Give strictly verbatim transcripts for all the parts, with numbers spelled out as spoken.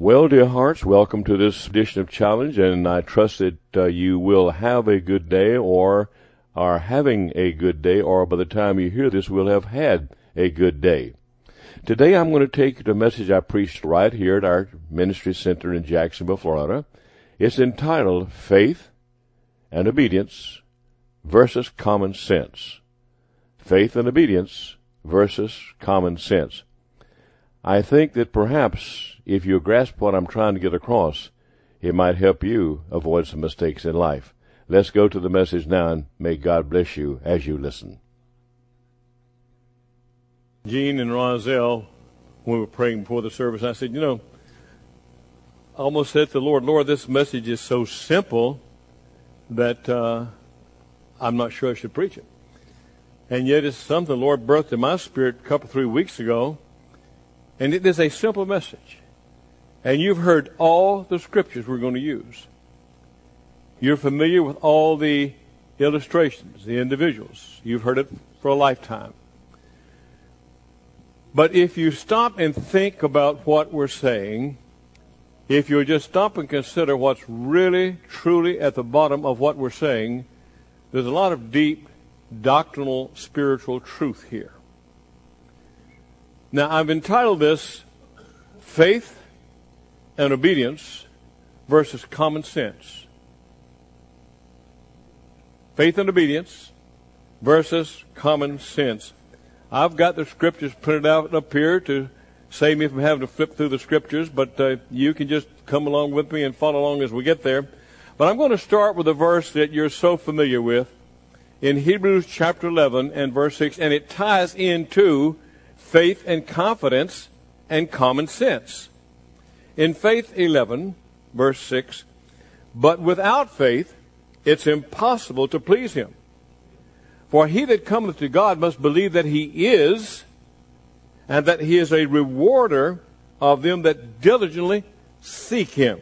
Well, dear hearts, welcome to this edition of Challenge, and I trust that uh, you will have a good day, or are having a good day, or by the time you hear this, will have had a good day. Today I'm going to take the message I preached right here at our ministry center in Jacksonville, Florida. It's entitled Faith and Obedience versus Common Sense. Faith and Obedience versus Common Sense. I think that perhaps if you grasp what I'm trying to get across, it might help you avoid some mistakes in life. Let's go to the message now, and may God bless you as you listen. Gene and Rozelle, when we were praying before the service, I said, you know, I almost said to the Lord, Lord, this message is so simple that uh, I'm not sure I should preach it. And yet it's something the Lord birthed in my spirit a couple, three weeks ago. And it is a simple message. And you've heard all the scriptures we're going to use. You're familiar with all the illustrations, the individuals. You've heard it for a lifetime. But if you stop and think about what we're saying, if you just stop and consider what's really, truly at the bottom of what we're saying, there's a lot of deep doctrinal, spiritual truth here. Now, I've entitled this Faith and Obedience versus Common Sense. Faith and Obedience versus Common Sense. I've got the scriptures printed out up here to save me from having to flip through the scriptures, but uh, you can just come along with me and follow along as we get there. But I'm going to start with a verse that you're so familiar with in Hebrews chapter eleven and verse six, and it ties into faith and confidence and common sense. In faith eleven, verse six, but without faith it's impossible to please him. For he that cometh to God must believe that he is, and that he is a rewarder of them that diligently seek him.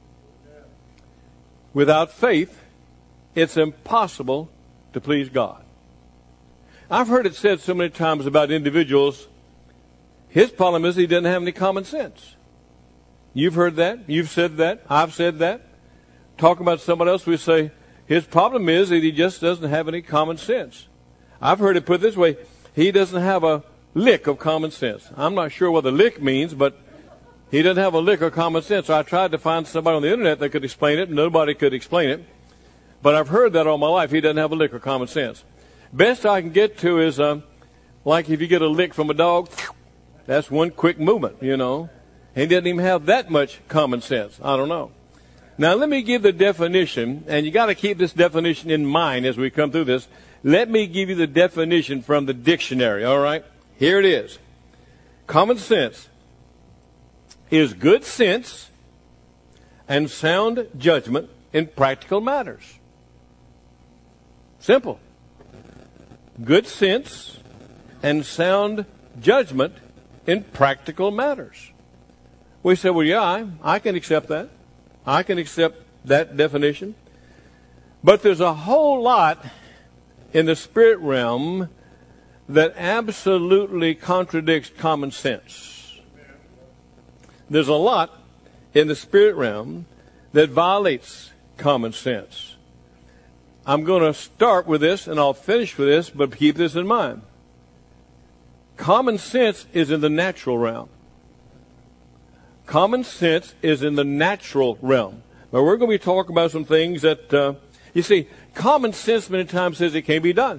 Without faith, it's impossible to please God. I've heard it said so many times about individuals, his problem is he doesn't have any common sense. You've heard that. You've said that. I've said that. Talk about somebody else, we say, his problem is that he just doesn't have any common sense. I've heard it put this way, he doesn't have a lick of common sense. I'm not sure what the lick means, but he doesn't have a lick of common sense. So I tried to find somebody on the internet that could explain it, and nobody could explain it. But I've heard that all my life, he doesn't have a lick of common sense. Best I can get to is, um, like if you get a lick from a dog, that's one quick movement, you know. He doesn't even have that much common sense. I don't know. Now, let me give the definition, and you got to keep this definition in mind as we come through this. Let me give you the definition from the dictionary, all right? Here it is. Common sense is good sense and sound judgment in practical matters. Simple. Good sense and sound judgment in practical matters. We say, well, yeah, I, I can accept that. I can accept that definition. But there's a whole lot in the spirit realm that absolutely contradicts common sense. There's a lot in the spirit realm that violates common sense. I'm going to start with this, and I'll finish with this, but keep this in mind. Common sense is in the natural realm. Common sense is in the natural realm. Now, we're going to be talking about some things that, uh, you see, common sense many times says it can't be done.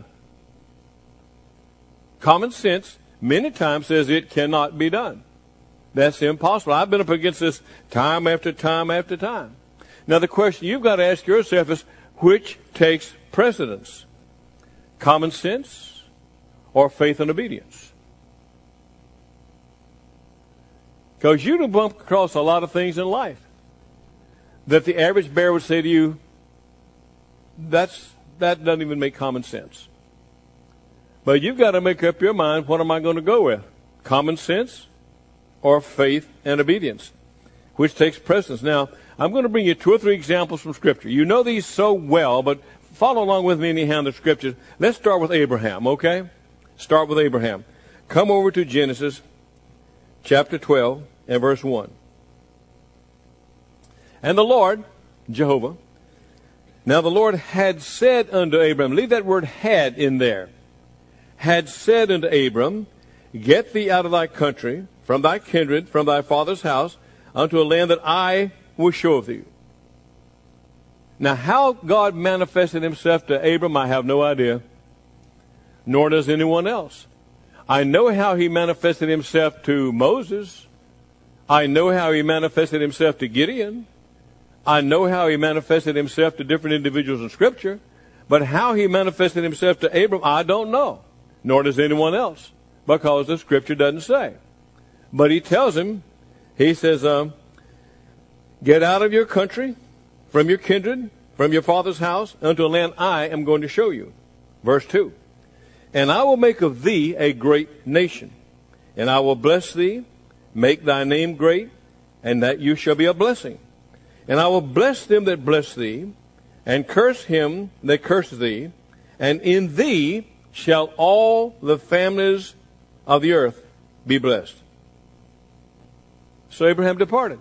Common sense many times says it cannot be done. That's impossible. I've been up against this time after time after time. Now, the question you've got to ask yourself is, which takes precedence? Common sense or faith and obedience? Because you can bump across a lot of things in life that the average bear would say to you, that's, that doesn't even make common sense. But you've got to make up your mind, what am I going to go with? Common sense or faith and obedience? Which takes precedence? Now, I'm going to bring you two or three examples from Scripture. You know these so well, but follow along with me anyhow in the Scriptures. Let's start with Abraham, okay? Start with Abraham. Come over to Genesis chapter twelve and verse one. And the Lord, Jehovah, now the Lord had said unto Abram, leave that word had in there, had said unto Abram, get thee out of thy country, from thy kindred, from thy father's house, unto a land that I will show thee. Now how God manifested himself to Abram, I have no idea, nor does anyone else. I know how he manifested himself to Moses. I know how he manifested himself to Gideon. I know how he manifested himself to different individuals in Scripture. But how he manifested himself to Abram, I don't know, nor does anyone else, because the Scripture doesn't say. But he tells him, he says, um, get out of your country, from your kindred, from your father's house, unto a land I am going to show you. Verse two. And I will make of thee a great nation, and I will bless thee, make thy name great, and that you shall be a blessing. And I will bless them that bless thee, and curse him that curses thee, and in thee shall all the families of the earth be blessed. So Abraham departed.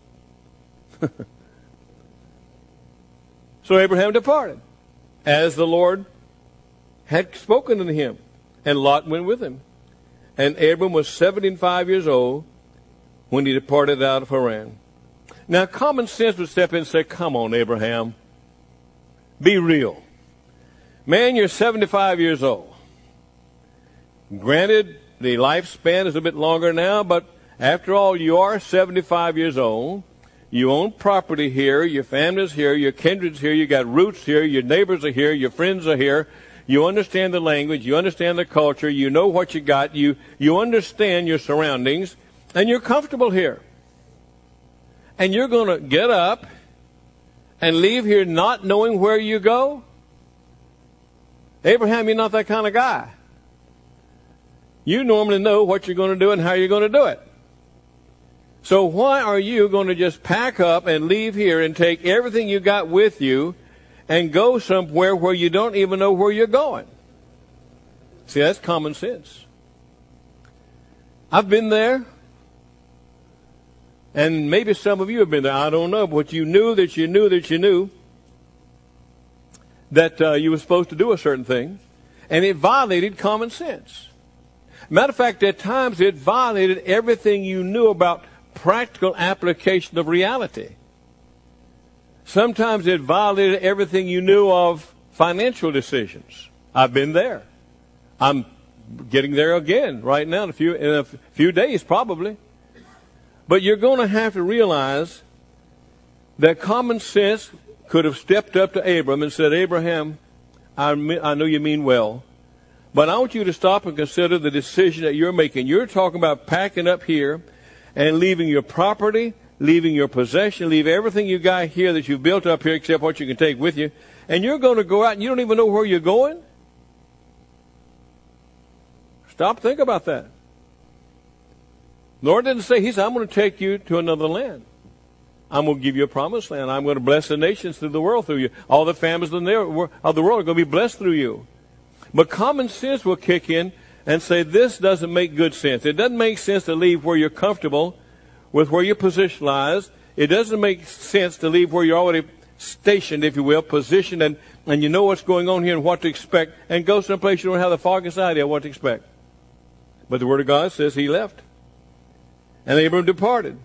So Abraham departed, as the Lord had spoken unto him, and Lot went with him. And Abram was seventy-five years old when he departed out of Haran. Now common sense would step in and say, come on, Abraham, be real. Man, you're seventy-five years old. Granted, the lifespan is a bit longer now, but after all, you are seventy-five years old. You own property here. Your family's here. Your kindred's here. You got roots here. Your neighbors are here. Your friends are here. You understand the language. You understand the culture. You know what you got. You, you understand your surroundings. And you're comfortable here. And you're going to get up and leave here not knowing where you go? Abraham, you're not that kind of guy. You normally know what you're going to do and how you're going to do it. So why are you going to just pack up and leave here and take everything you got with you and go somewhere where you don't even know where you're going? See, that's common sense. I've been there. And maybe some of you have been there. I don't know. But you knew that you knew that you knew that uh, you were supposed to do a certain thing. And it violated common sense. Matter of fact, at times it violated everything you knew about practical application of reality. Sometimes it violated everything you knew of financial decisions. I've been there. I'm getting there again right now in a few, in a few days probably. But you're going to have to realize that common sense could have stepped up to Abram and said, Abraham, I, I know you mean well, but I want you to stop and consider the decision that you're making. You're talking about packing up here and leaving your property, leaving your possession, leave everything you got here that you've built up here except what you can take with you. And you're going to go out and you don't even know where you're going? Stop, think about that. Lord didn't say, he said, I'm going to take you to another land. I'm going to give you a promised land. I'm going to bless the nations through the world through you. All the families of the world are going to be blessed through you. But common sense will kick in and say, this doesn't make good sense. It doesn't make sense to leave where you're comfortable with where your position lies. It doesn't make sense to leave where you're already stationed, if you will, positioned, and, and you know what's going on here and what to expect, and go someplace you don't have the foggiest idea what to expect. But the Word of God says he left. And Abram departed.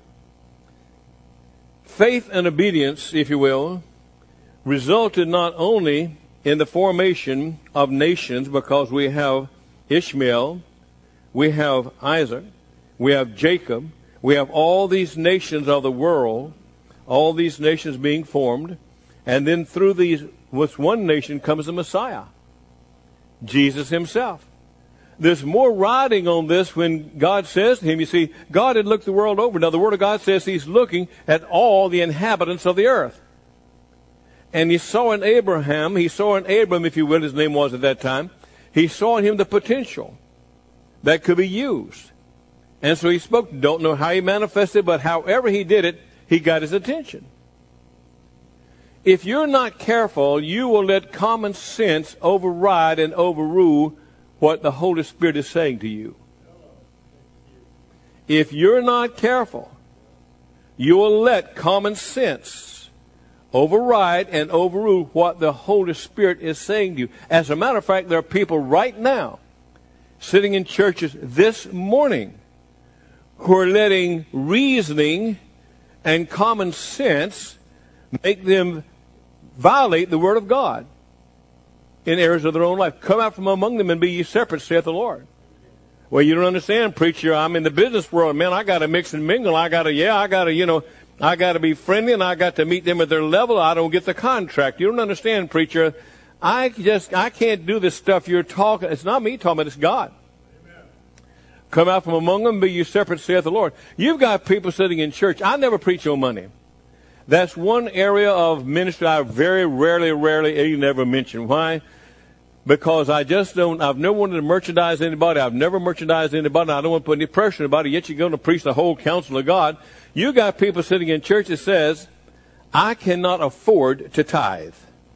Faith and obedience, if you will, resulted not only in the formation of nations, because we have Ishmael, we have Isaac, we have Jacob, we have all these nations of the world, all these nations being formed, and then through these, with one nation comes the Messiah, Jesus himself. There's more riding on this when God says to him, you see, God had looked the world over. Now the Word of God says he's looking at all the inhabitants of the earth. And he saw in Abraham, he saw in Abram, if you will, his name was at that time, he saw in him the potential that could be used. And so he spoke. Don't know how he manifested, but however he did it, he got his attention. If you're not careful, you will let common sense override and overrule what the Holy Spirit is saying to you. If you're not careful, you will let common sense override and overrule what the Holy Spirit is saying to you. As a matter of fact, there are people right now sitting in churches this morning who are letting reasoning and common sense make them violate the Word of God in areas of their own life. Come out from among them and be ye separate, saith the Lord. Well, you don't understand, preacher. I'm in the business world, man. I got to mix and mingle. I got to, yeah, I got to, you know, I got to be friendly, and I got to meet them at their level. I don't get the contract. You don't understand, preacher. I just, I can't do this stuff you're talking. It's not me talking, but it's God. Amen. Come out from among them, be you separate, saith the Lord. You've got people sitting in church. I never preach on money. That's one area of ministry I very rarely, rarely, even never mention. Why? Because I just don't, I've never wanted to merchandise anybody. I've never merchandised anybody. I don't want to put any pressure on anybody. Yet you're going to preach the whole counsel of God. You got people sitting in church that says, I cannot afford to tithe,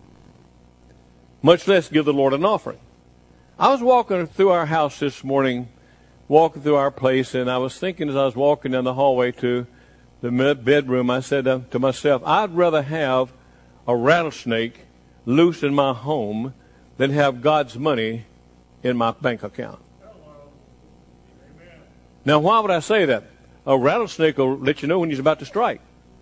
much less give the Lord an offering. I was walking through our house this morning, walking through our place, and I was thinking as I was walking down the hallway to the bedroom, I said to myself, I'd rather have a rattlesnake loose in my home than have God's money in my bank account. Now, why would I say that? A rattlesnake will let you know when he's about to strike.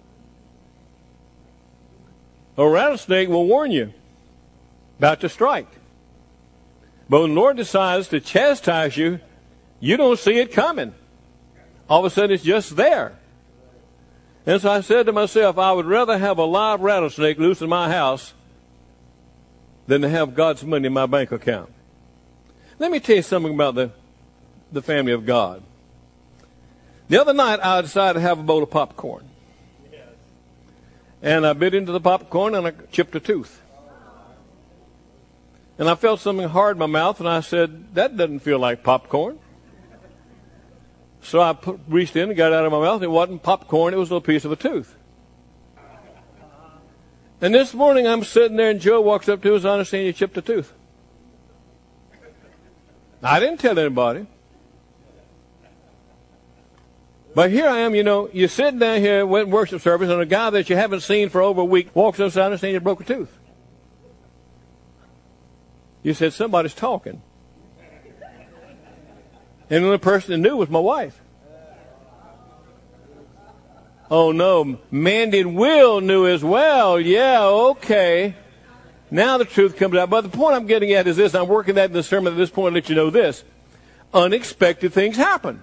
A rattlesnake will warn you about to strike. But when the Lord decides to chastise you, you don't see it coming. All of a sudden, it's just there. And so I said to myself, I would rather have a live rattlesnake loose in my house than to have God's money in my bank account. Let me tell you something about the, the family of God. The other night, I decided to have a bowl of popcorn. Yes. And I bit into the popcorn and I chipped a tooth. And I felt something hard in my mouth, and I said, that doesn't feel like popcorn. So I put, reached in and got it out of my mouth. It wasn't popcorn. It was a little piece of a tooth. And this morning I'm sitting there and Joe walks up to us, I understand you chipped a tooth. I didn't tell anybody. But here I am, you know, you're sitting down here at worship service and a guy that you haven't seen for over a week walks up and says, I understand you broke a tooth. You said, somebody's talking. And the only person that knew was my wife. Oh, no. Mandy and Will knew as well. Yeah, okay. Now the truth comes out. But the point I'm getting at is this. I'm working that in the sermon at this point to let you know this. Unexpected things happen.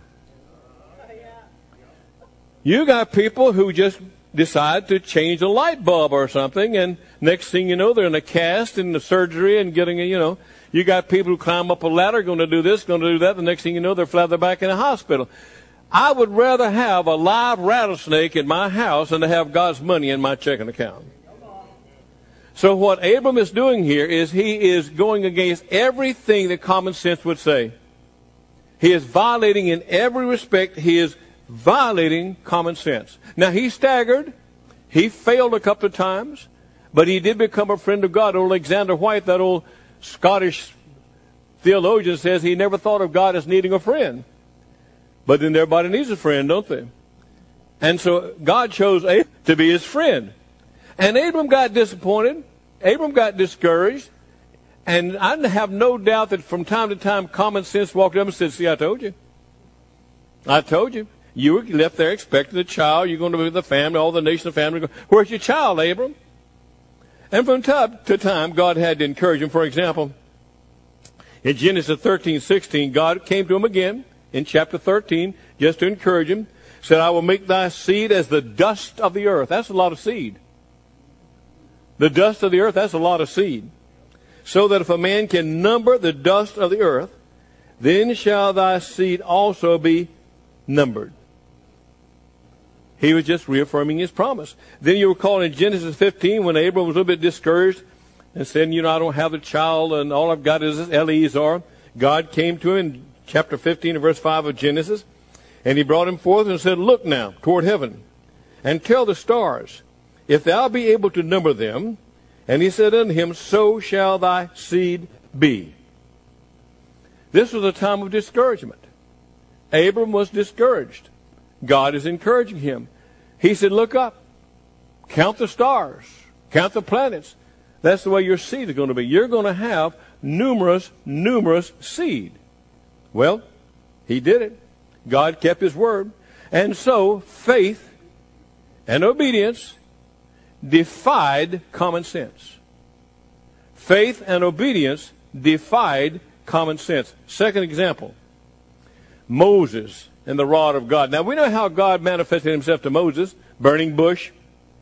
You got people who just decide to change a light bulb or something, and next thing you know, they're in a cast and the surgery and getting a, you know, you got people who climb up a ladder, going to do this, going to do that. The next thing you know, they're flat their back in a hospital. I would rather have a live rattlesnake in my house than to have God's money in my checking account. So what Abram is doing here is he is going against everything that common sense would say. He is violating in every respect. He is violating common sense. Now, he staggered. He failed a couple of times. But he did become a friend of God. Old Alexander White, that old Scottish theologian, says he never thought of God as needing a friend. But then everybody needs a friend, don't they? And so God chose Abram to be his friend. And Abram got disappointed. Abram got discouraged. And I have no doubt that from time to time common sense walked up and said, see, I told you. I told you. You were left there expecting a child. You're going to be with the family, all the nation of family. Where's your child, Abram? And from time to time, God had to encourage him. For example, in Genesis thirteen sixteen, God came to him again in chapter thirteen just to encourage him. Said, I will make thy seed as the dust of the earth. That's a lot of seed. The dust of the earth, that's a lot of seed. So that if a man can number the dust of the earth, then shall thy seed also be numbered. He was just reaffirming his promise. Then you recall in Genesis fifteen when Abram was a little bit discouraged and said, you know, I don't have a child and all I've got is Eliezer. God came to him in chapter fifteen and verse five of Genesis, and he brought him forth and said, look now toward heaven and tell the stars, if thou be able to number them. And he said unto him, so shall thy seed be. This was a time of discouragement. Abram was discouraged. God is encouraging him. He said, look up. Count the stars. Count the planets. That's the way your seed is going to be. You're going to have numerous, numerous seed. Well, he did it. God kept his word. And so faith and obedience defied common sense. Faith and obedience defied common sense. Second example, Moses and the rod of God. Now we know how God manifested himself to Moses, burning bush.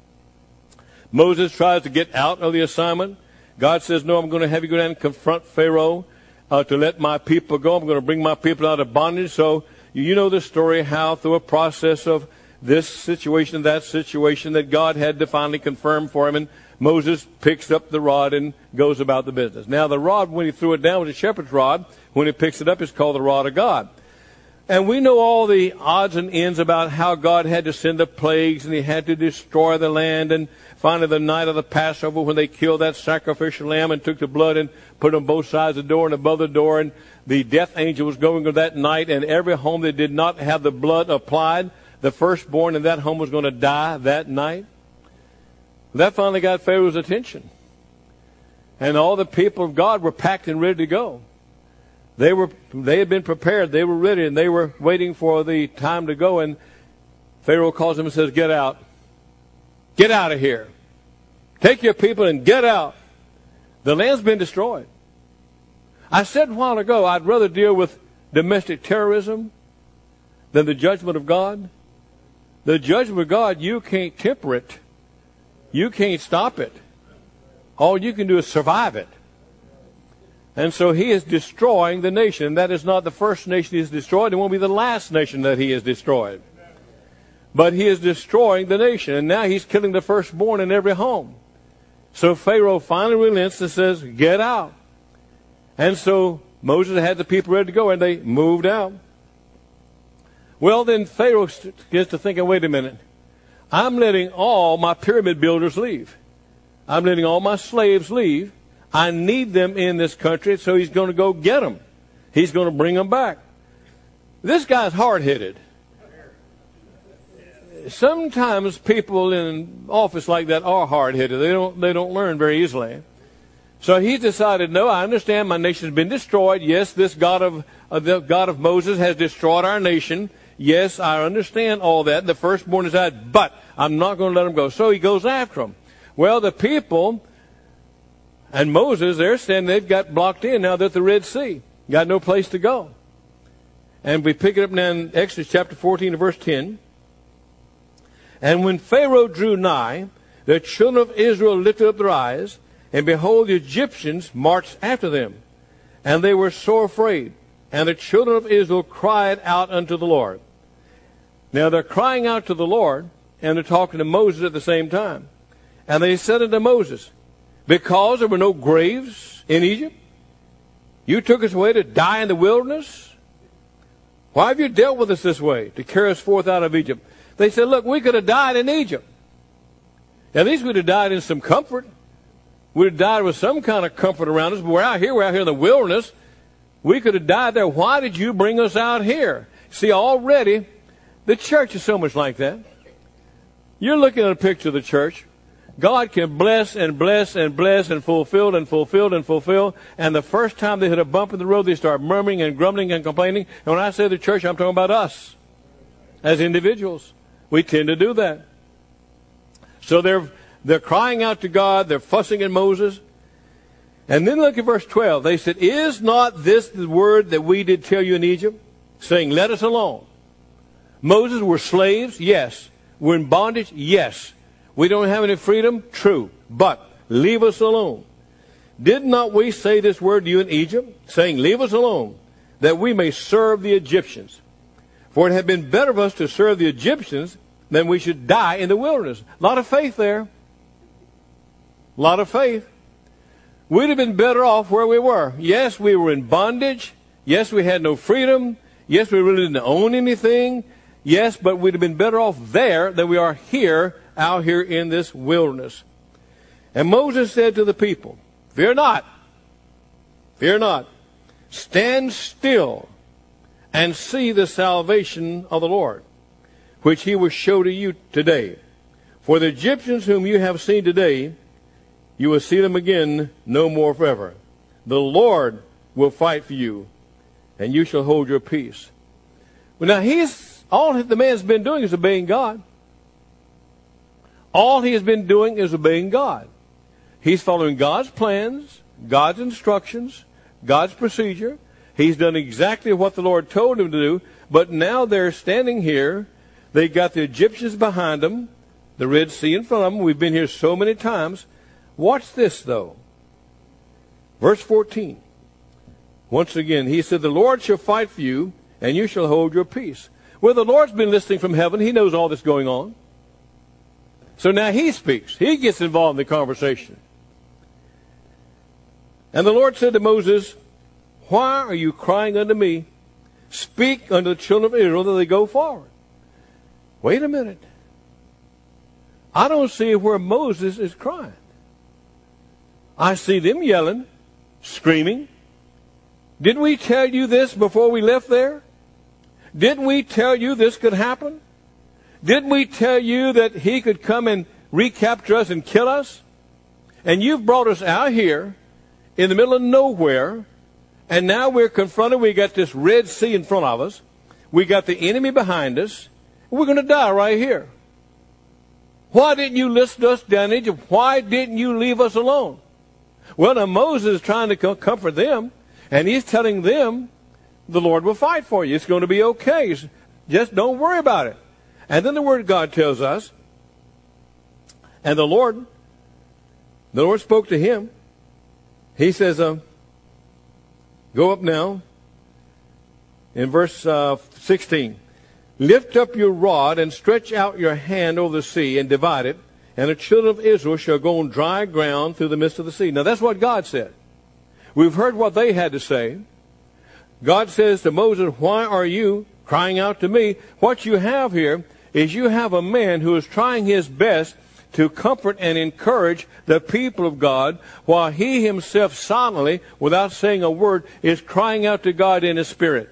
Moses tries to get out of the assignment. God says, no, I'm going to have you go down and confront Pharaoh uh, to let my people go. I'm going to bring my people out of bondage. So you know the story how through a process of this situation, that situation, that God had to finally confirm for him. And Moses picks up the rod and goes about the business. Now the rod, when he threw it down, was a shepherd's rod. When he picks it up, it's called the rod of God. And we know all the odds and ends about how God had to send the plagues and he had to destroy the land. And finally the night of the Passover when they killed that sacrificial lamb and took the blood and put it on both sides of the door and above the door. And the death angel was going that night, and every home that did not have the blood applied, the firstborn in that home was going to die that night. That finally got Pharaoh's attention. And all the people of God were packed and ready to go. They were, they had been prepared. They were ready, and they were waiting for the time to go. And Pharaoh calls them and says, get out. Get out of here. Take your people and get out. The land's been destroyed. I said a while ago, I'd rather deal with domestic terrorism than the judgment of God. The judgment of God, you can't temper it. You can't stop it. All you can do is survive it. And so he is destroying the nation. That is not the first nation he has destroyed. It won't be the last nation that he has destroyed. But he is destroying the nation. And now he's killing the firstborn in every home. So Pharaoh finally relents and says, get out. And so Moses had the people ready to go, and they moved out. Well, then Pharaoh gets to thinking, wait a minute. I'm letting all my pyramid builders leave. I'm letting all my slaves leave. I need them in this country, so he's going to go get them. He's going to bring them back. This guy's hard-headed. Sometimes people in office like that are hard-headed. They don't, they don't learn very easily. So he's decided, no, I understand my nation has been destroyed. Yes, this God of uh, the God of Moses has destroyed our nation. Yes, I understand all that. The firstborn is out, but I'm not going to let them go. So he goes after them. Well, the people and Moses, they're standing, they've got blocked in now. They're at the Red Sea. Got no place to go. And we pick it up now in Exodus chapter fourteen and verse ten. And when Pharaoh drew nigh, the children of Israel lifted up their eyes, and behold, the Egyptians marched after them. And they were sore afraid. And the children of Israel cried out unto the Lord. Now they're crying out to the Lord, and they're talking to Moses at the same time. And they said unto Moses, because there were no graves in Egypt, you took us away to die in the wilderness? Why have you dealt with us this way, to carry us forth out of Egypt? They said, look, we could have died in Egypt. At least we'd have died in some comfort. We'd have died with some kind of comfort around us. But we're out here, we're out here in the wilderness. We could have died there. Why did you bring us out here? See, already, the church is so much like that. You're looking at a picture of the church. God can bless and bless and bless and fulfill and fulfill and fulfill. And the first time they hit a bump in the road, they start murmuring and grumbling and complaining. And when I say the church, I'm talking about us as individuals. We tend to do that. So they're they're crying out to God. They're fussing at Moses. And then look at verse twelve. They said, is not this the word that we did tell you in Egypt, saying, let us alone? Moses, we're slaves? Yes. We're in bondage? Yes. We don't have any freedom? True. But leave us alone. Did not we say this word to you in Egypt, saying, leave us alone, that we may serve the Egyptians? For it had been better for us to serve the Egyptians than we should die in the wilderness. A lot of faith there. A lot of faith. We'd have been better off where we were. Yes, we were in bondage. Yes, we had no freedom. Yes, we really didn't own anything. Yes, but we'd have been better off there than we are here, out here in this wilderness. And Moses said to the people, fear not. Fear not. Stand still and see the salvation of the Lord, which he will show to you today. For the Egyptians whom you have seen today, you will see them again no more forever. The Lord will fight for you, and you shall hold your peace. Well, now, he's, all the man's been doing is obeying God. All he has been doing is obeying God. He's following God's plans, God's instructions, God's procedure. He's done exactly what the Lord told him to do, but now they're standing here. They got the Egyptians behind them, the Red Sea in front of them. We've been here so many times. Watch this, though. Verse fourteen. Once again, he said, the Lord shall fight for you, and you shall hold your peace. Well, the Lord's been listening from heaven. He knows all that's going on. So now he speaks. He gets involved in the conversation. And the Lord said to Moses, why are you crying unto me? Speak unto the children of Israel that they go forward. Wait a minute. I don't see where Moses is crying. I see them yelling, screaming. Didn't we tell you this before we left there? Didn't we tell you this could happen? Didn't we tell you that he could come and recapture us and kill us? And you've brought us out here in the middle of nowhere, and now we're confronted. We got this Red Sea in front of us. We got the enemy behind us. We're going to die right here. Why didn't you listen to us down in Egypt? Why didn't you leave us alone? Well, now Moses is trying to comfort them, and he's telling them, the Lord will fight for you. It's going to be okay. Just don't worry about it. And then the Word of God tells us, and the Lord, the Lord spoke to him. He says, uh, go up now in verse uh, sixteen. Lift up your rod and stretch out your hand over the sea and divide it, and the children of Israel shall go on dry ground through the midst of the sea. Now that's what God said. We've heard what they had to say. God says to Moses, why are you crying out to me? What you have here is you have a man who is trying his best to comfort and encourage the people of God, while he himself silently, without saying a word, is crying out to God in his spirit.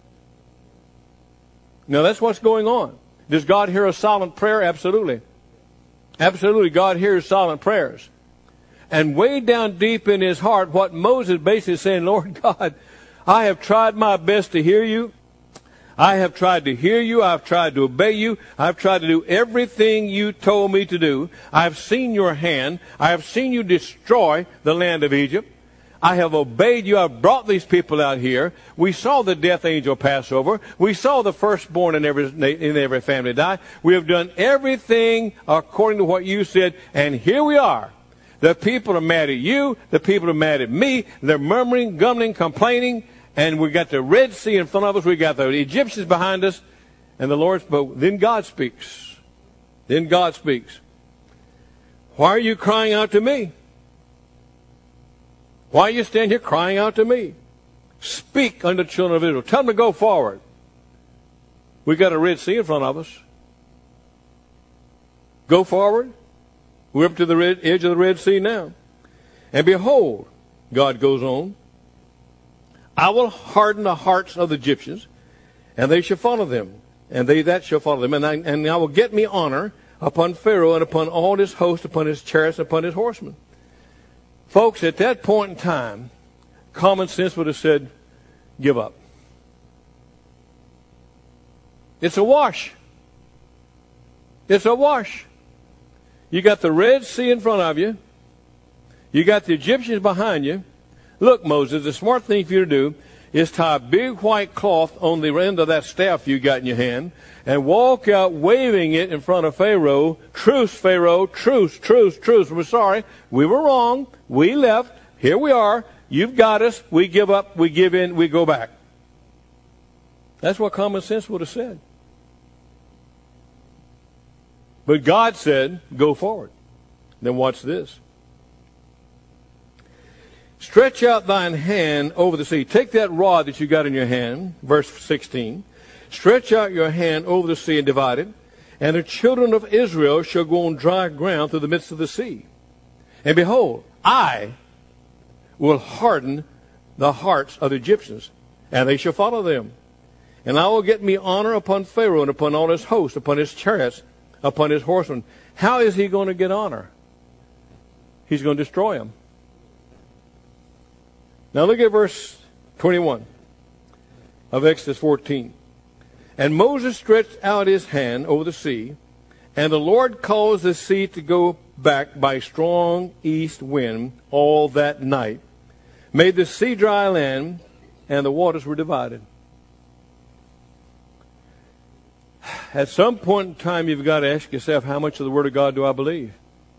Now that's what's going on. Does God hear a silent prayer? Absolutely. Absolutely, God hears silent prayers. And way down deep in his heart, what Moses basically is saying, Lord God, I have tried my best to hear you. I have tried to hear you. I've tried to obey you. I've tried to do everything you told me to do. I've seen your hand. I have seen you destroy the land of Egypt. I have obeyed you. I've brought these people out here. We saw the death angel pass over. We saw the firstborn in every, in every family die. We have done everything according to what you said, and here we are. The people are mad at you. The people are mad at me. They're murmuring, grumbling, complaining. And we got the Red Sea in front of us. We got the Egyptians behind us. And the Lord spoke. Then God speaks. Then God speaks. Why are you crying out to me? Why are you standing here crying out to me? Speak unto the children of Israel. Tell them to go forward. We got a Red Sea in front of us. Go forward. We're up to the red, edge of the Red Sea now. And behold, God goes on, I will harden the hearts of the Egyptians, and they shall follow them, and they that shall follow them. And I, and I will get me honor upon Pharaoh and upon all his host, upon his chariots, and upon his horsemen. Folks, at that point in time, common sense would have said, give up. It's a wash. It's a wash. You got the Red Sea in front of you. You got the Egyptians behind you. Look, Moses, the smart thing for you to do is tie a big white cloth on the end of that staff you got in your hand and walk out waving it in front of Pharaoh. Truce, Pharaoh. Truce, truce, truce. We're sorry. We were wrong. We left. Here we are. You've got us. We give up. We give in. We go back. That's what common sense would have said. But God said, go forward. Then watch this. Stretch out thine hand over the sea. Take that rod that you got in your hand, verse sixteen. Stretch out your hand over the sea and divide it. And the children of Israel shall go on dry ground through the midst of the sea. And behold, I will harden the hearts of the Egyptians, and they shall follow them. And I will get me honor upon Pharaoh and upon all his hosts, upon his chariots, upon his horsemen. How is he going to get honor? He's going to destroy them. Now look at verse twenty-one of Exodus fourteen. And Moses stretched out his hand over the sea, and the Lord caused the sea to go back by strong east wind all that night, made the sea dry land, and the waters were divided. At some point in time, you've got to ask yourself, how much of the Word of God do I believe?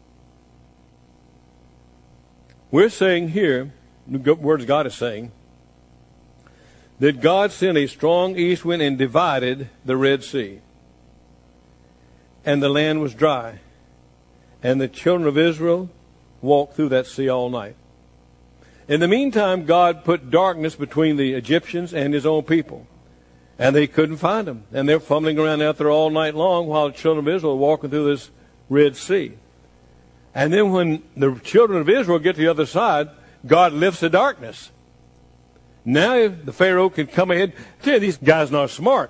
We're saying here, the words God is saying, that God sent a strong east wind and divided the Red Sea. And the land was dry. And the children of Israel walked through that sea all night. In the meantime, God put darkness between the Egyptians and his own people. And they couldn't find him. And they're fumbling around out there all night long while the children of Israel are walking through this Red Sea. And then when the children of Israel get to the other side, God lifts the darkness. Now the Pharaoh can come ahead. Tell you, these guys are not smart.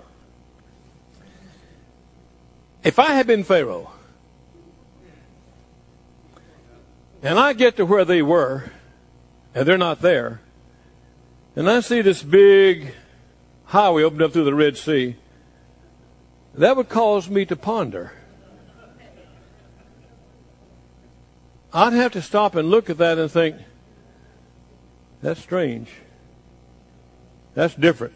If I had been Pharaoh, and I get to where they were, and they're not there, and I see this big highway opened up through the Red Sea, that would cause me to ponder. I'd have to stop and look at that and think, that's strange. That's different.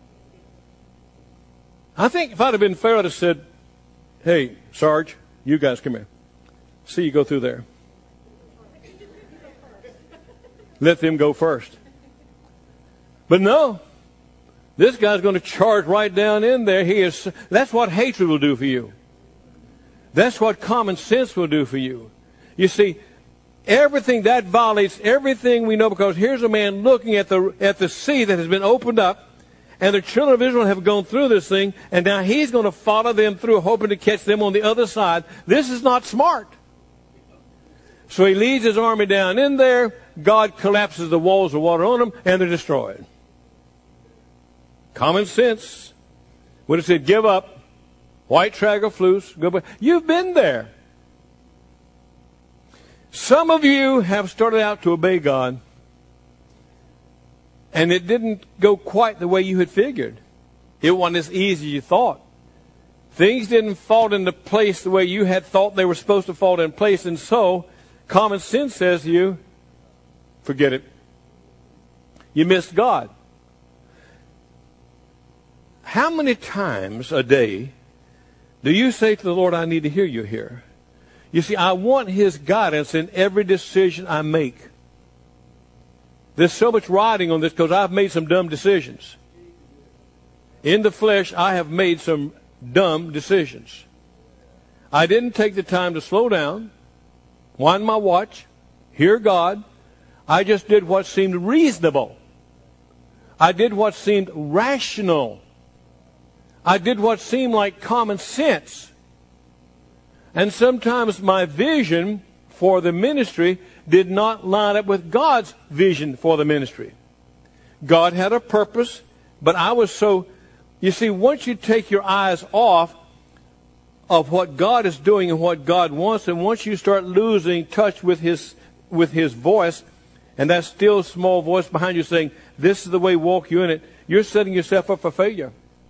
I think if I'd have been Pharaoh, I'd have said, hey, Sarge, you guys come here. See you go through there. Let them go first. But no. This guy's going to charge right down in there. He is. That's what hatred will do for you. That's what common sense will do for you. You see, everything that violates everything we know, because here's a man looking at the at the sea that has been opened up, and the children of Israel have gone through this thing, and now he's going to follow them through, hoping to catch them on the other side. This is not smart. So he leads his army down in there. God collapses the walls of water on them, and they're destroyed. Common sense would have said, give up. White Trager flus. Go back. You've been there. Some of you have started out to obey God, and it didn't go quite the way you had figured. It wasn't as easy as you thought. Things didn't fall into place the way you had thought they were supposed to fall in place, and so common sense says to you, forget it. You missed God. How many times a day do you say to the Lord, I need to hear you here? You see, I want his guidance in every decision I make. There's so much riding on this because I've made some dumb decisions. In the flesh, I have made some dumb decisions. I didn't take the time to slow down, wind my watch, hear God. I just did what seemed reasonable. I did what seemed rational. I did what seemed like common sense. And sometimes my vision for the ministry did not line up with God's vision for the ministry. God had a purpose, but I was so... You see, once you take your eyes off of what God is doing and what God wants, and once you start losing touch with His with His voice, and that still small voice behind you saying, this is the way, walk you in it, you're setting yourself up for failure.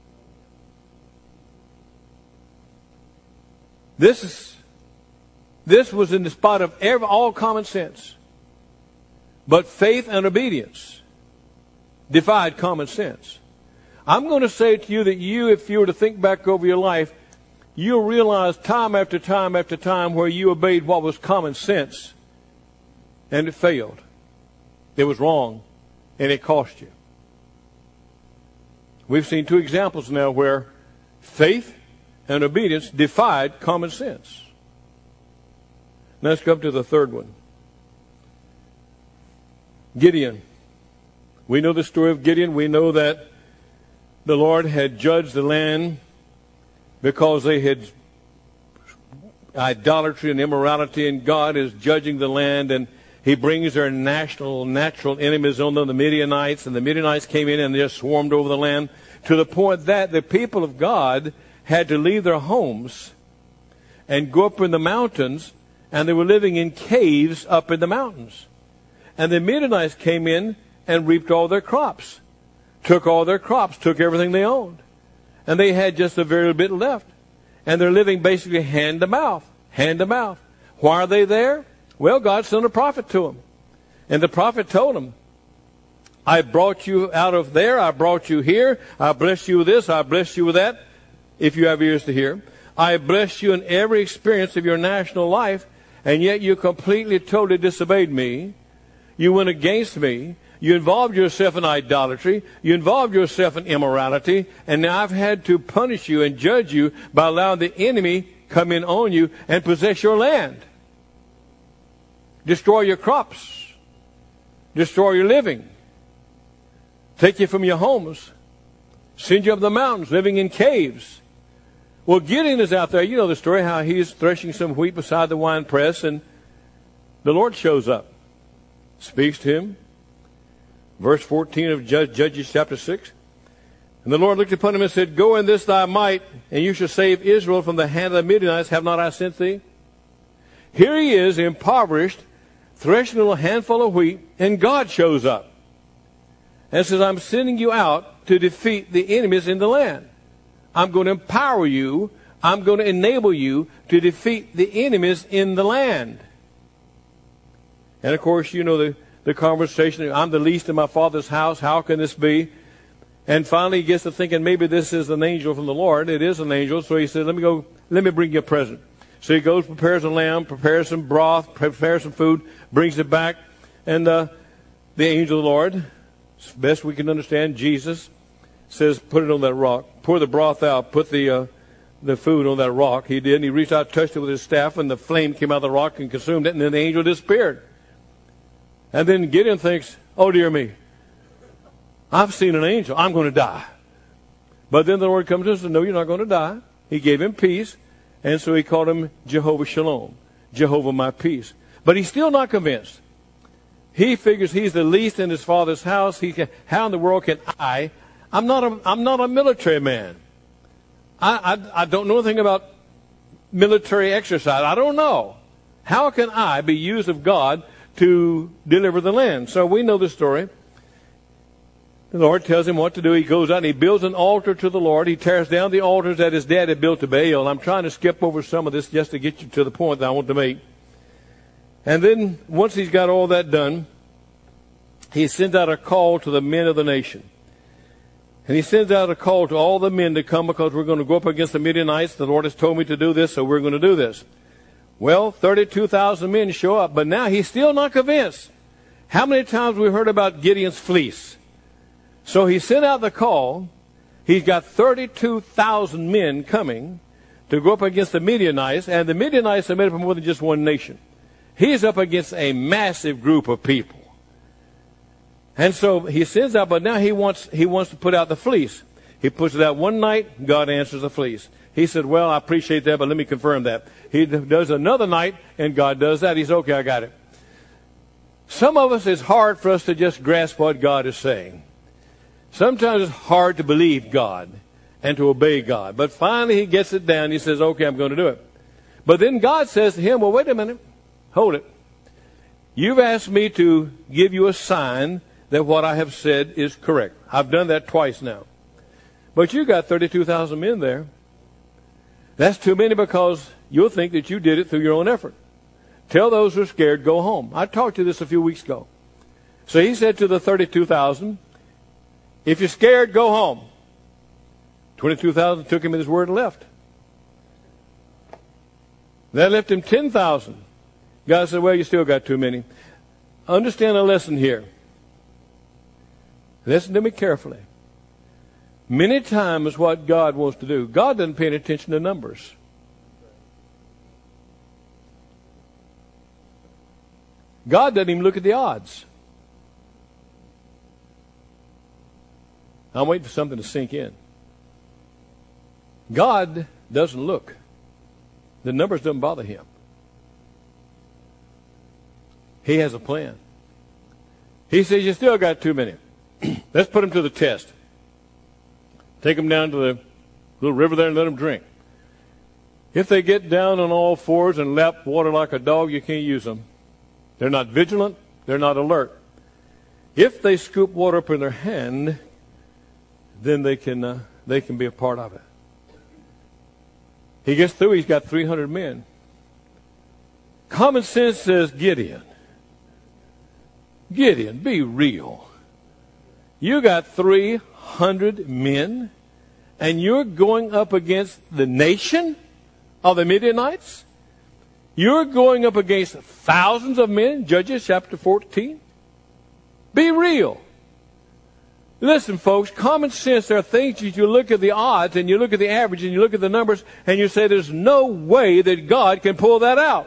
This is, this was in the spot of every, all common sense. But faith and obedience defied common sense. I'm going to say to you that you, if you were to think back over your life, you'll realize time after time after time where you obeyed what was common sense and it failed. It was wrong and it cost you. We've seen two examples now where faith and obedience defied common sense. Now let's come to the third one. Gideon. We know the story of Gideon. We know that the Lord had judged the land because they had idolatry and immorality, and God is judging the land, and He brings their national, natural enemies on them, the Midianites, and the Midianites came in and just swarmed over the land. to the point that the people of God had to leave their homes and go up in the mountains, and they were living in caves up in the mountains. And the Midianites came in and reaped all their crops, took all their crops, took everything they owned. And they had just a very little bit left. And they're living basically hand to mouth, hand to mouth. Why are they there? Well, God sent a prophet to them. And the prophet told them, I brought you out of there, I brought you here, I blessed you with this, I blessed you with that, if you have ears to hear. I blessed you in every experience of your national life, and yet you completely, totally disobeyed me. You went against me. You involved yourself in idolatry. You involved yourself in immorality. And now I've had to punish you and judge you by allowing the enemy come in on you and possess your land. Destroy your crops. Destroy your living. Take you from your homes. Send you up the mountains, living in caves. Well, Gideon is out there. You know the story, how he's threshing some wheat beside the winepress, and the Lord shows up, speaks to him. Verse fourteen of Judges chapter six. And the Lord looked upon him and said, Go in this thy might, and you shall save Israel from the hand of the Midianites. Have not I sent thee? Here he is, impoverished, threshing a little handful of wheat, and God shows up and says, I'm sending you out to defeat the enemies in the land. I'm going to empower you. I'm going to enable you to defeat the enemies in the land. And of course, you know the, the conversation, I'm the least in my father's house. How can this be? And finally he gets to thinking maybe this is an angel from the Lord. It is an angel. So he said, let me go, let me bring you a present. So he goes, prepares a lamb, prepares some broth, prepares some food, brings it back. And uh, the angel of the Lord, as best we can understand, Jesus, says, put it on that rock. Pour the broth out. Put the uh, the food on that rock. He did. And he reached out, touched it with his staff, and the flame came out of the rock and consumed it. And then the angel disappeared. And then Gideon thinks, oh, dear me. I've seen an angel. I'm going to die. But then the Lord comes to us and says, no, you're not going to die. He gave him peace. And so he called him Jehovah Shalom. Jehovah, my peace. But he's still not convinced. He figures he's the least in his father's house. He can, how in the world can I... I'm not a, I'm not a military man. I, I, I don't know anything about military exercise. I don't know. How can I be used of God to deliver the land? So we know the story. The Lord tells him what to do. He goes out and he builds an altar to the Lord. He tears down the altars that his dad had built to Baal. I'm trying to skip over some of this just to get you to the point that I want to make. And then once he's got all that done, he sends out a call to the men of the nation. And he sends out a call to all the men to come because we're going to go up against the Midianites. The Lord has told me to do this, so we're going to do this. Well, thirty-two thousand men show up, but now he's still not convinced. How many times we heard about Gideon's fleece? So he sent out the call. He's got thirty-two thousand men coming to go up against the Midianites, and the Midianites are made up of more than just one nation. He's up against a massive group of people. And so he sends out, but now he wants he wants to put out the fleece. He puts it out one night, God answers the fleece. He said, well, I appreciate that, but let me confirm that. He does another night, and God does that. He said, okay, I got it. Some of us, it's hard for us to just grasp what God is saying. Sometimes it's hard to believe God and to obey God. But finally he gets it down. He says, okay, I'm going to do it. But then God says to him, well, wait a minute. Hold it. You've asked me to give you a sign that what I have said is correct. I've done that twice now. But you got thirty-two thousand men there. That's too many because you'll think that you did it through your own effort. Tell those who are scared, go home. I talked to this a few weeks ago. So he said to the thirty-two thousand, if you're scared, go home. twenty-two thousand took him at his word and left. That left him ten thousand. God said, well, you still got too many. Understand a lesson here. Listen to me carefully. Many times what God wants to do, God doesn't pay any attention to numbers. God doesn't even look at the odds. I'm waiting for something to sink in. God doesn't look. The numbers don't bother him. He has a plan. He says, you still got too many. Let's put them to the test. Take them down to the little river there and let them drink. If they get down on all fours and lap water like a dog, you can't use them. They're not vigilant. They're not alert. If they scoop water up in their hand, then they can uh, they can be a part of it. He gets through. He's got three hundred men. Common sense says, Gideon, Gideon, be real. You got three hundred men, and you're going up against the nation of the Midianites? You're going up against thousands of men, Judges chapter fourteen. Be real. Listen, folks, common sense, there are things that you look at the odds and you look at the average and you look at the numbers and you say there's no way that God can pull that out.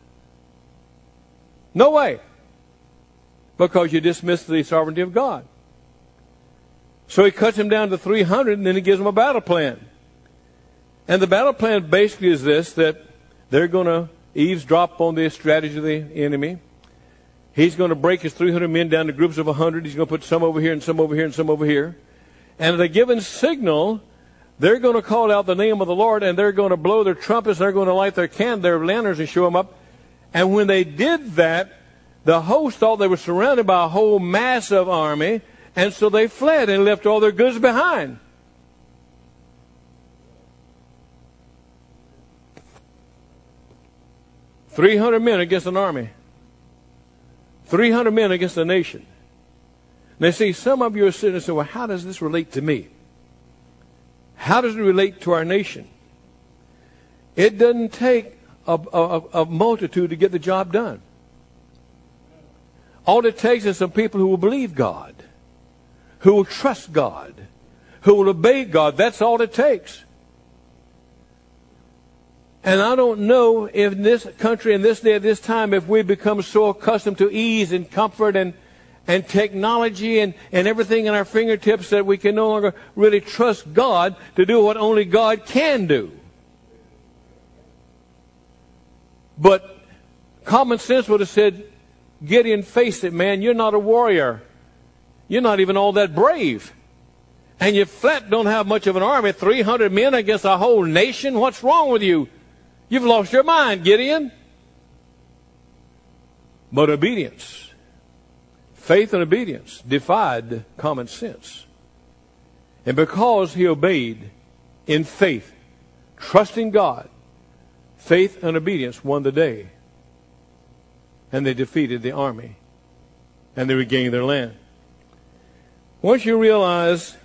No way. Because you dismiss the sovereignty of God. So he cuts him down to three hundred and then he gives him a battle plan. And the battle plan basically is this, that they're going to eavesdrop on the strategy of the enemy. He's going to break his three hundred men down to groups of one hundred. He's going to put some over here and some over here and some over here. And at a given signal, they're going to call out the name of the Lord and they're going to blow their trumpets. They're going to light their can, their lanterns and show them up. And when they did that, the host thought they were surrounded by a whole massive army. And so they fled and left all their goods behind. three hundred men against an army. three hundred men against a nation. Now, see, some of you are sitting and say, well, how does this relate to me? How does it relate to our nation? It doesn't take a, a, a multitude to get the job done. All it takes is some people who will believe God, who will trust God, who will obey God. That's all it takes. And I don't know if in this country, in this day, at this time, if we become so accustomed to ease and comfort and, and technology and, and everything in our fingertips that we can no longer really trust God to do what only God can do. But common sense would have said, Gideon, face it, man. You're not a warrior. You're not even all that brave. And you flat don't have much of an army. three hundred men against a whole nation. What's wrong with you? You've lost your mind, Gideon. But obedience, faith and obedience defied common sense. And because he obeyed in faith, trusting God, faith and obedience won the day. And they defeated the army. And they regained their land. Once you realize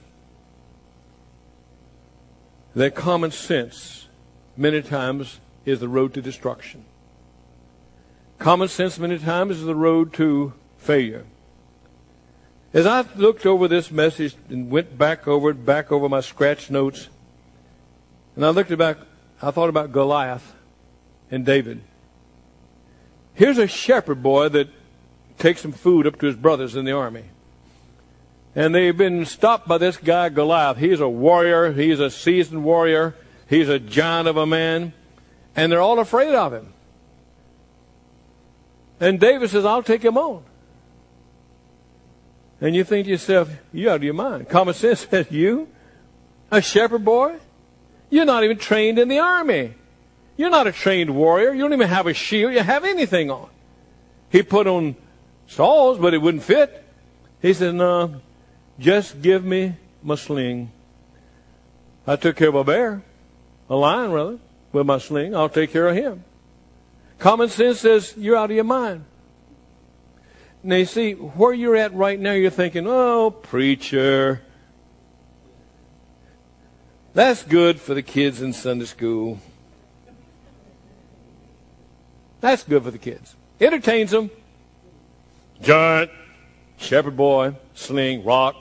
that common sense many times is the road to destruction. Common sense many times is the road to failure. As I looked over this message and went back over it, back over my scratch notes, and I looked back, I thought about Goliath and David. Here's a shepherd boy that takes some food up to his brothers in the army. And they've been stopped by this guy Goliath. He's a warrior. He's a seasoned warrior. He's a giant of a man. And they're all afraid of him. And David says, I'll take him on. And you think to yourself, you're out of your mind. Common sense says, you? A shepherd boy? You're not even trained in the army. You're not a trained warrior. You don't even have a shield. You have anything on. He put on Saul's, but it wouldn't fit. He said, no, just give me my sling. I took care of a bear, a lion rather, with my sling. I'll take care of him. Common sense says you're out of your mind. Now you see, where you're at right now, you're thinking, oh, preacher, that's good for the kids in Sunday school. That's good for the kids. Entertains them. Giant, shepherd boy, sling, rock.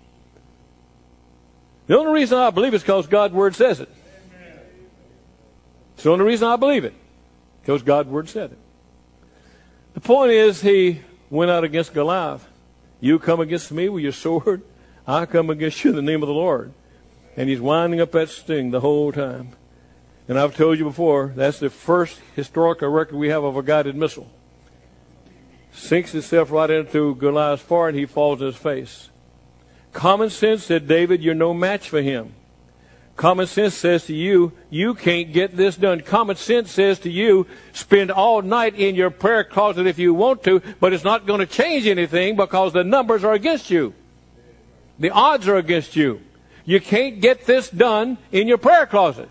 The only reason I believe it is because God's Word says it. It's the only reason I believe it. Because God's Word said it. The point is, he went out against Goliath. You come against me with your sword. I come against you in the name of the Lord. And he's winding up that sting the whole time. And I've told you before, that's the first historical record we have of a guided missile. Sinks itself right into Goliath's forehead and he falls in his face. Common sense said, David, you're no match for him. Common sense says to you, you can't get this done. Common sense says to you, spend all night in your prayer closet if you want to, but it's not going to change anything because the numbers are against you. The odds are against you. You can't get this done in your prayer closet.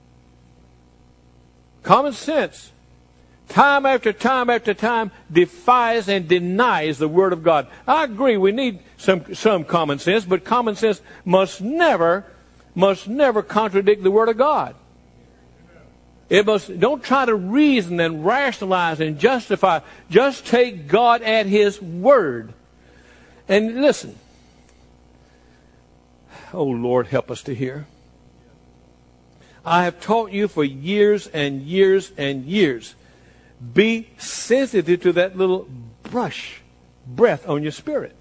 Common sense, time after time after time, defies and denies the Word of God. I agree, we need some, some common sense, but common sense must never must never contradict the Word of God. It must, don't try to reason and rationalize and justify. Just take God at His word. And listen. Oh, Lord, help us to hear. I have taught you for years and years and years. Be sensitive to that little brush, breath on your spirit.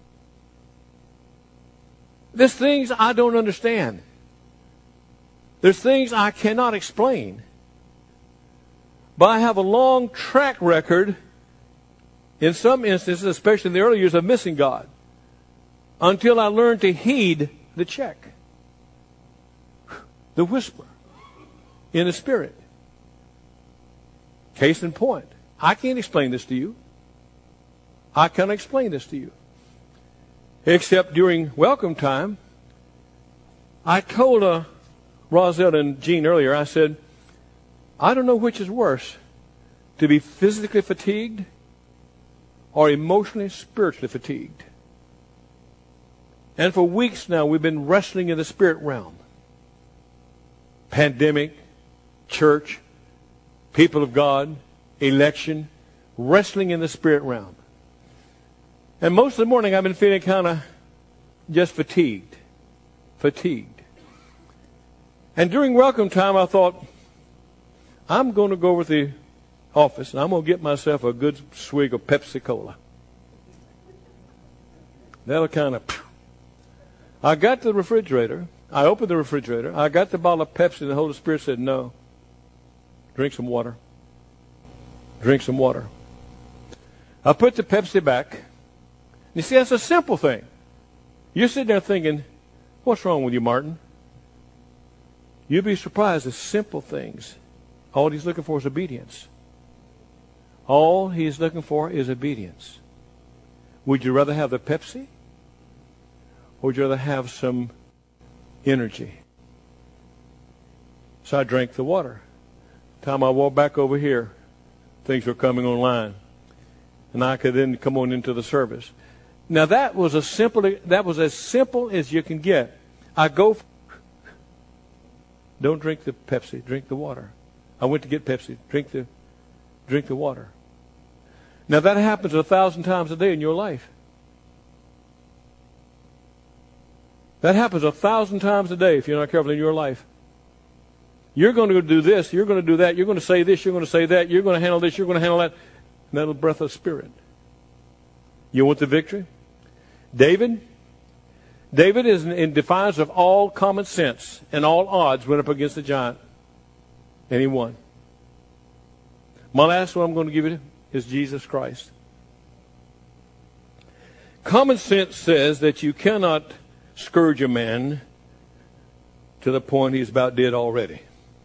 There's things I don't understand. There's things I cannot explain. But I have a long track record, in some instances, especially in the early years, of missing God, until I learned to heed the check, the whisper in the spirit. Case in point, I can't explain this to you. I can't explain this to you. Except during welcome time, I told uh, Rosetta and Jean earlier, I said, I don't know which is worse, to be physically fatigued or emotionally, spiritually fatigued. And for weeks now, we've been wrestling in the spirit realm. Pandemic, church, people of God, election, wrestling in the spirit realm. And most of the morning I've been feeling kind of just fatigued. Fatigued. And during welcome time I thought, I'm going to go over to the office and I'm going to get myself a good swig of Pepsi Cola. That'll kind of... I got to the refrigerator. I opened the refrigerator. I got the bottle of Pepsi and the Holy Spirit said, no. Drink some water. Drink some water. I put the Pepsi back. You see, that's a simple thing. You're sitting there thinking, what's wrong with you, Martin? You'd be surprised at simple things. All he's looking for is obedience. All he's looking for is obedience. Would you rather have the Pepsi? Or would you rather have some energy? So I drank the water. Time I walked back over here, things were coming online. And I could then come on into the service. Now that was a simple, that was as simple as you can get. I go, don't drink the Pepsi, drink the water. I went to get Pepsi, drink the, drink the water. Now that happens a thousand times a day in your life. That happens a thousand times a day if you're not careful in your life. You're going to do this, you're going to do that, you're going to say this, you're going to say that, you're going to handle this, you're going to handle that. And that'll breath of spirit. You want the victory? David? David is in defiance of all common sense and all odds went up against the giant. And he won. My last one I'm going to give you is Jesus Christ. Common sense says that you cannot scourge a man to the point he's about dead already.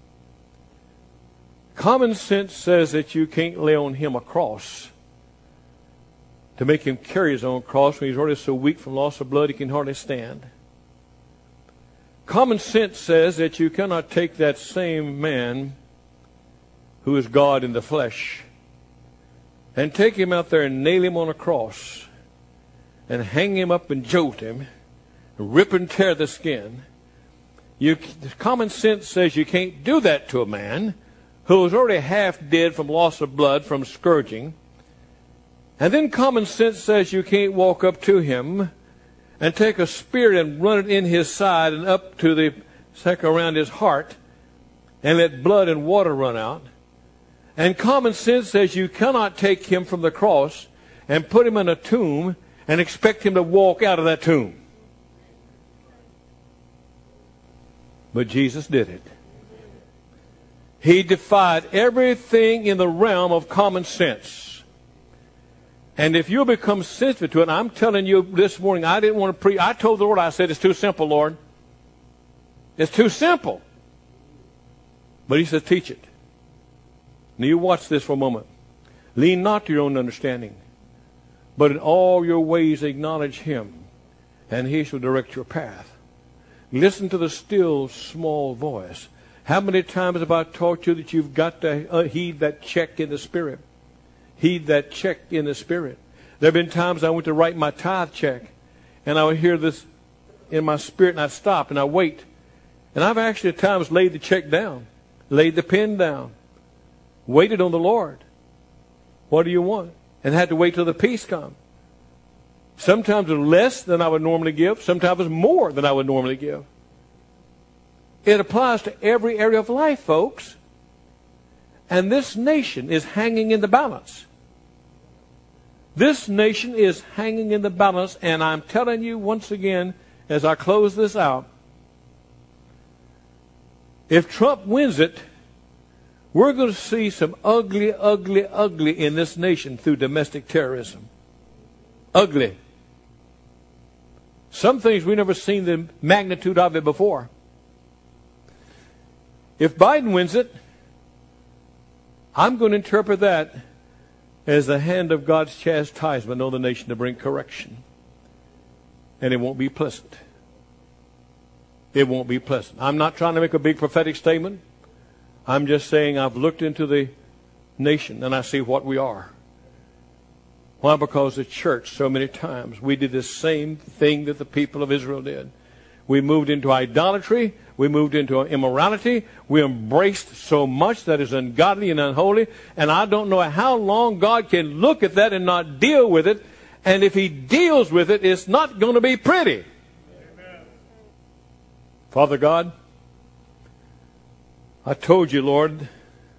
Common sense says that you can't lay on him a cross to make him carry his own cross when he's already so weak from loss of blood he can hardly stand. Common sense says that you cannot take that same man who is God in the flesh and take him out there and nail him on a cross and hang him up and jolt him, rip and tear the skin. You, common sense says you can't do that to a man who is already half dead from loss of blood, from scourging. And then common sense says you can't walk up to him and take a spear and run it in his side and up to the second around his heart and let blood and water run out. And common sense says you cannot take him from the cross and put him in a tomb and expect him to walk out of that tomb. But Jesus did it. He defied everything in the realm of common sense. And if you'll become sensitive to it, and I'm telling you this morning, I didn't want to preach. I told the Lord, I said, it's too simple, Lord. It's too simple. But he says, teach it. Now you watch this for a moment. Lean not to your own understanding, but in all your ways acknowledge him, and he shall direct your path. Listen to the still small voice. How many times have I taught you that you've got to uh, heed that check in the Spirit? Heed that check in the Spirit. There have been times I went to write my tithe check, and I would hear this in my spirit, and I'd stop, and I'd wait. And I've actually at times laid the check down, laid the pen down, waited on the Lord. What do you want? And had to wait till the peace come. Sometimes it was less than I would normally give. Sometimes it was more than I would normally give. It applies to every area of life, folks. And this nation is hanging in the balance. This nation is hanging in the balance. And I'm telling you once again, as I close this out, if Trump wins it, we're going to see some ugly, ugly, ugly in this nation through domestic terrorism. Ugly. Some things we've never seen the magnitude of it before. If Biden wins it, I'm going to interpret that as the hand of God's chastisement on the nation to bring correction. And it won't be pleasant. It won't be pleasant. I'm not trying to make a big prophetic statement. I'm just saying I've looked into the nation and I see what we are. Why? Because the church, so many times, we did the same thing that the people of Israel did. We moved into idolatry. We moved into immorality. We embraced so much that is ungodly and unholy. And I don't know how long God can look at that and not deal with it. And if he deals with it, it's not going to be pretty. Amen. Father God, I told you, Lord,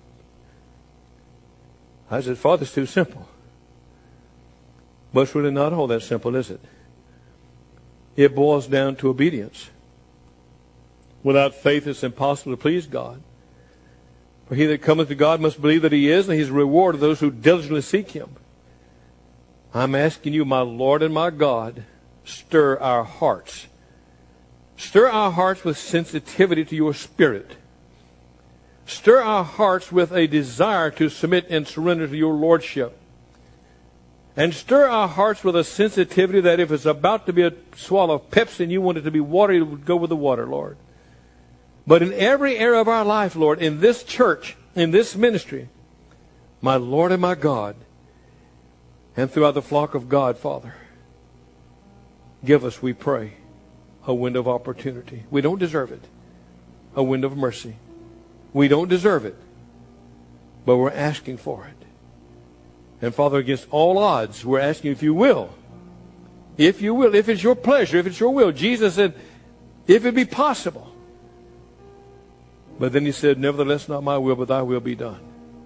I said, Father, it's too simple. But it's really not all that simple, is it? It boils down to obedience. Without faith, it's impossible to please God. For he that cometh to God must believe that he is, and he's a reward of those who diligently seek him. I'm asking you, my Lord and my God, stir our hearts. Stir our hearts with sensitivity to your Spirit. Stir our hearts with a desire to submit and surrender to your Lordship. And stir our hearts with a sensitivity that if it's about to be a swallow of Pepsi and you want it to be water, it would go with the water, Lord. But in every area of our life, Lord, in this church, in this ministry, my Lord and my God, and throughout the flock of God, Father, give us, we pray, a window of opportunity. We don't deserve it. A window of mercy. We don't deserve it, but we're asking for it. And Father, against all odds, we're asking if you will. If you will, if it's your pleasure, if it's your will. Jesus said, if it be possible. But then he said, nevertheless, not my will, but thy will be done.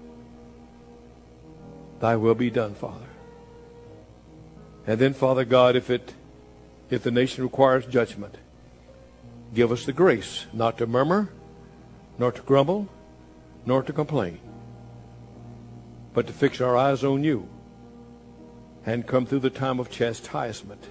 Thy will be done, Father. And then, Father God, if it, if the nation requires judgment, give us the grace not to murmur, nor to grumble, nor to complain, but to fix our eyes on you and come through the time of chastisement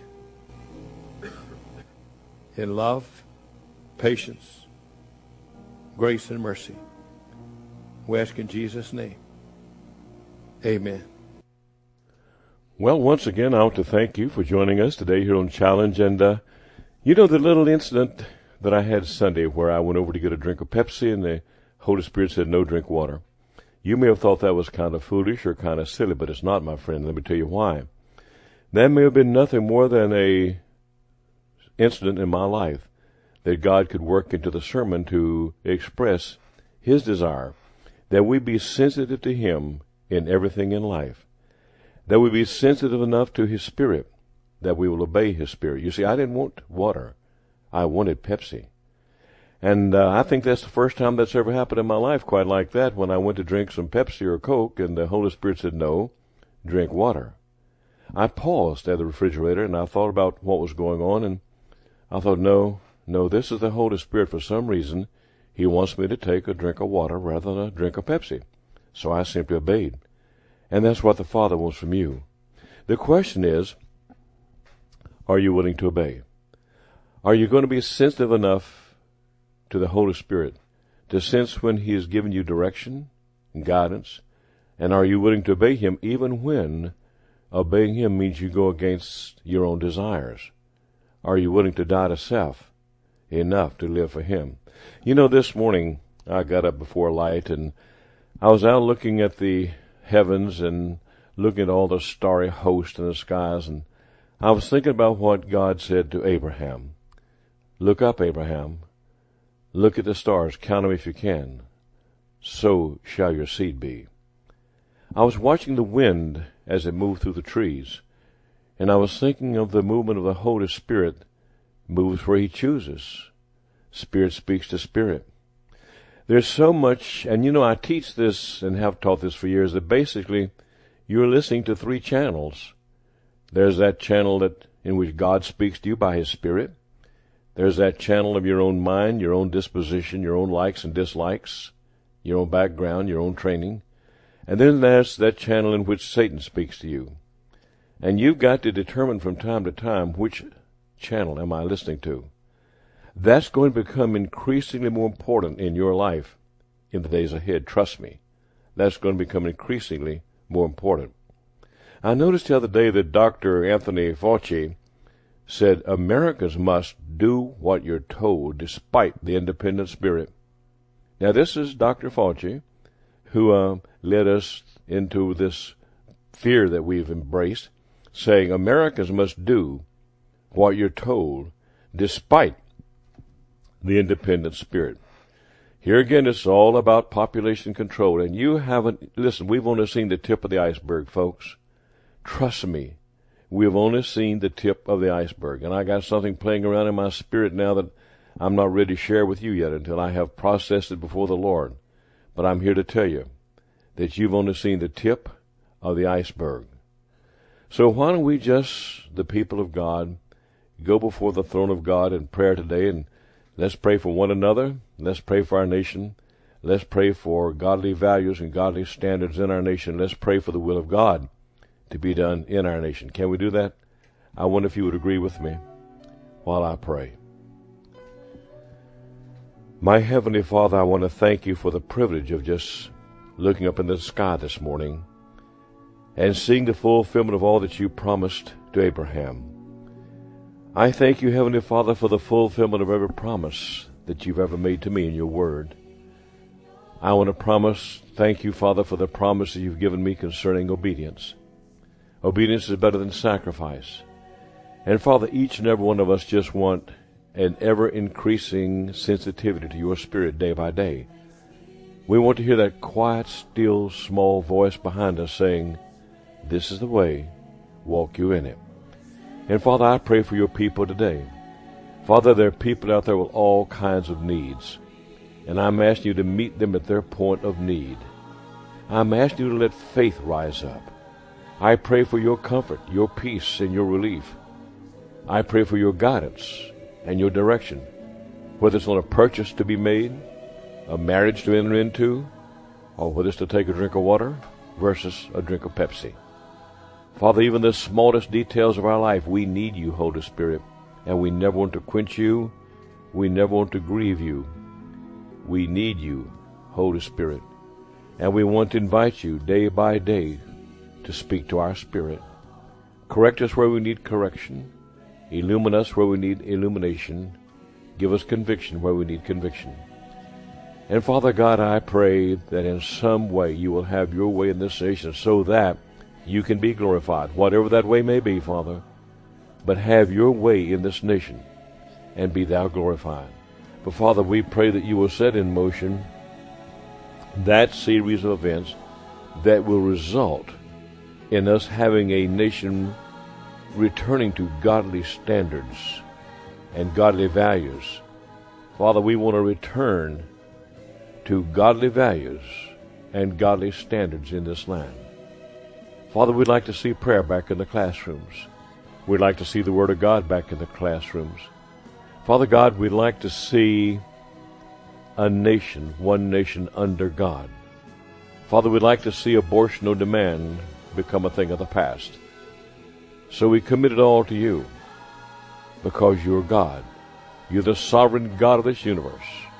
in love, patience, grace, and mercy. We ask in Jesus' name. Amen. Well, once again, I want to thank you for joining us today here on Challenge. And, uh, you know, the little incident that I had Sunday where I went over to get a drink of Pepsi and the Holy Spirit said, no, drink water. You may have thought that was kind of foolish or kind of silly, but it's not, my friend. Let me tell you why. That may have been nothing more than a incident in my life that God could work into the sermon to express his desire that we be sensitive to him in everything in life, that we be sensitive enough to his Spirit, that we will obey his Spirit. You see, I didn't want water. I wanted Pepsi. And uh, I think that's the first time that's ever happened in my life, quite like that, when I went to drink some Pepsi or Coke, and the Holy Spirit said, no, drink water. I paused at the refrigerator, and I thought about what was going on, and I thought, no, no, this is the Holy Spirit. For some reason, he wants me to take a drink of water rather than a drink of Pepsi. So I simply obeyed. And that's what the Father wants from you. The question is, are you willing to obey? Are you going to be sensitive enough to the Holy Spirit to sense when He has given you direction and guidance? And are you willing to obey Him even when obeying Him means you go against your own desires? Are you willing to die to self enough to live for Him? You know, this morning I got up before light, and I was out looking at the heavens and looking at all the starry host in the skies, and I was thinking about what God said to Abraham. Look up, Abraham. Look at the stars. Count them if you can. So shall your seed be. I was watching the wind as it moved through the trees, and I was thinking of the movement of the Holy Spirit moves where He chooses. Spirit speaks to spirit. There's so much, and you know, I teach this and have taught this for years, that basically you're listening to three channels. There's that channel that in which God speaks to you by His Spirit. There's that channel of your own mind, your own disposition, your own likes and dislikes, your own background, your own training. And then there's that channel in which Satan speaks to you. And you've got to determine from time to time, which channel am I listening to? That's going to become increasingly more important in your life in the days ahead. Trust me. That's going to become increasingly more important. I noticed the other day that Doctor Anthony Fauci said Americans must do what you're told despite the independent spirit. Now, this is Doctor Fauci, who uh, led us into this fear that we've embraced, saying Americans must do what you're told despite the independent spirit. Here again, it's all about population control, and you haven't, listen, we've only seen the tip of the iceberg, folks. Trust me, we've only seen the tip of the iceberg, and I got something playing around in my spirit now that I'm not ready to share with you yet until I have processed it before the Lord. But I'm here to tell you that you've only seen the tip of the iceberg. So why don't we just, the people of God, go before the throne of God in prayer today, and let's pray for one another. Let's pray for our nation. Let's pray for godly values and godly standards in our nation. Let's pray for the will of God to be done in our nation. Can we do that? I wonder if you would agree with me while I pray. My Heavenly Father, I want to thank you for the privilege of just looking up in the sky this morning and seeing the fulfillment of all that you promised to Abraham. I thank you, Heavenly Father, for the fulfillment of every promise that you've ever made to me in your word. I want to promise, thank you, Father, for the promise that you've given me concerning obedience. Obedience is better than sacrifice. And Father, each and every one of us just want an ever-increasing sensitivity to your Spirit day by day. We want to hear that quiet, still, small voice behind us saying, this is the way, walk you in it. And Father, I pray for your people today. Father, there are people out there with all kinds of needs, and I'm asking you to meet them at their point of need. I'm asking you to let faith rise up. I pray for your comfort, your peace, and your relief. I pray for your guidance and your direction, whether it's on a purchase to be made, a marriage to enter into, or whether it's to take a drink of water versus a drink of Pepsi. Father, even the smallest details of our life, we need you, Holy Spirit, and we never want to quench you. We never want to grieve you. We need you, Holy Spirit, and we want to invite you day by day to speak to our spirit. Correct us where we need correction. Illumine us where we need illumination. Give us conviction where we need conviction. And Father God, I pray that in some way you will have your way in this nation so that you can be glorified, whatever that way may be, Father. But have your way in this nation and be thou glorified. But Father, we pray that you will set in motion that series of events that will result in us having a nation returning to godly standards and godly values. Father, we want to return to godly values and godly standards in this land. Father, we'd like to see prayer back in the classrooms. We'd like to see the Word of God back in the classrooms. Father God, we'd like to see a nation, one nation under God. Father, we'd like to see abortion on demand become a thing of the past. So we commit it all to you because you're God. You're the sovereign God of this universe.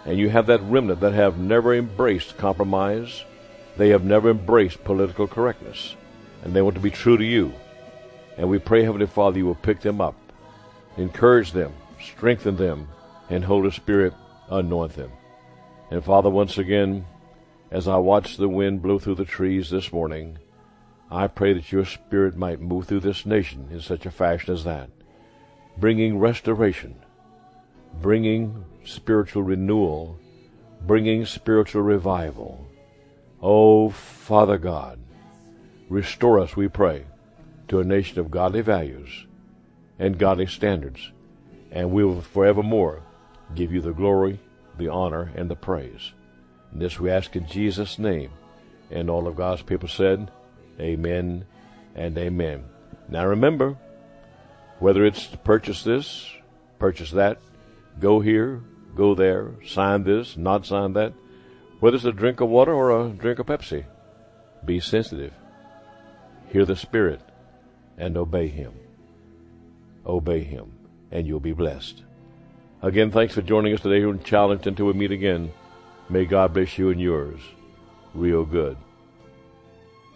And you have that remnant that have never embraced compromise. They have never embraced political correctness. And they want to be true to you. And we pray, Heavenly Father, you will pick them up, encourage them, strengthen them, and Holy Spirit, anoint them. And Father, once again, as I watch the wind blow through the trees this morning, I pray that your Spirit might move through this nation in such a fashion as that, bringing restoration, bringing spiritual renewal, bringing spiritual revival. Oh, Father God, restore us, we pray, to a nation of godly values and godly standards, and we will forevermore give you the glory, the honor, and the praise. And this we ask in Jesus' name. And all of God's people said, amen and amen. Now remember, whether it's to purchase this, purchase that, go here, go there, sign this, not sign that, whether it's a drink of water or a drink of Pepsi, be sensitive. Hear the Spirit and obey Him. Obey Him, and you'll be blessed. Again, thanks for joining us today here in Challenge. Until we meet again, may God bless you and yours real good.